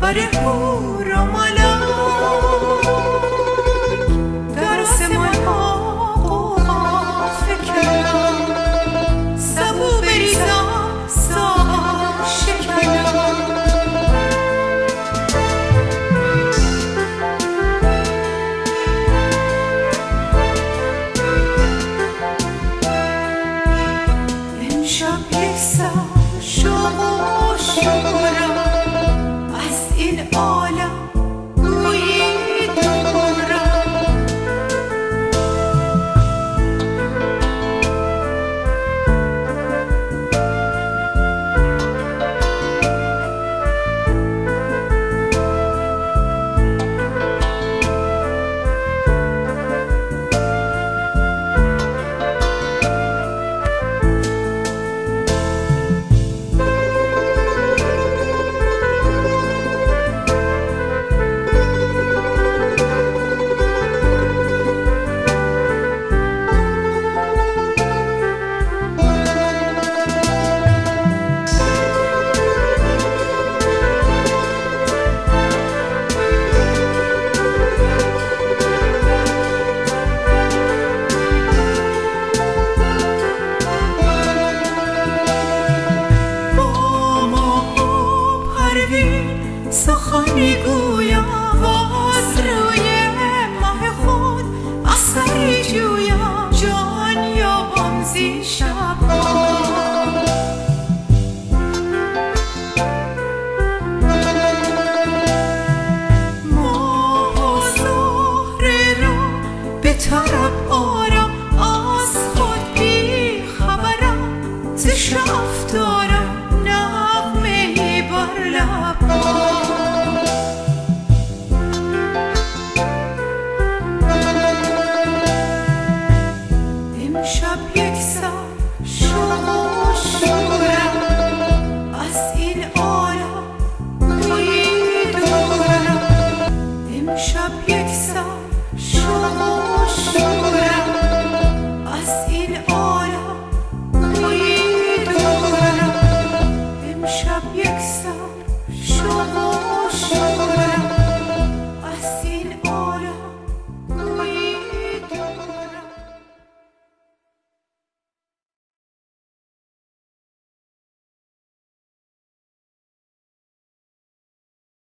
بر هور و ملک در آسمان ها قوقا فکنم، سبو بریزم ساغر شکنم. امشب یک سر شوق و شورم، از این عالم گویی دورم. سخنی گویم و از روی ماه خود اثری جویم، جان یابم زی شب‌ها. ماه و زهره را به طرب آرم، از خود بی خبرم، ز شف دارم نغمه‌ای بر لب‌ها. امشب یک سر شوق و شورم،